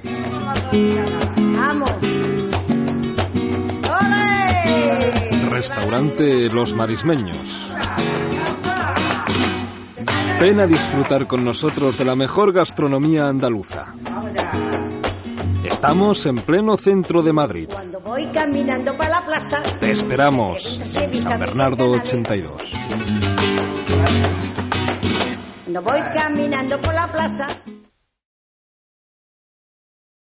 ¡Vamos! ¡Ole! Restaurante Los Marismeños. Ven a disfrutar con nosotros de la mejor gastronomía andaluza. Estamos en pleno centro de Madrid. Cuando voy caminando para la plaza... Te esperamos. San Bernardo 82. Cuando voy caminando por la plaza...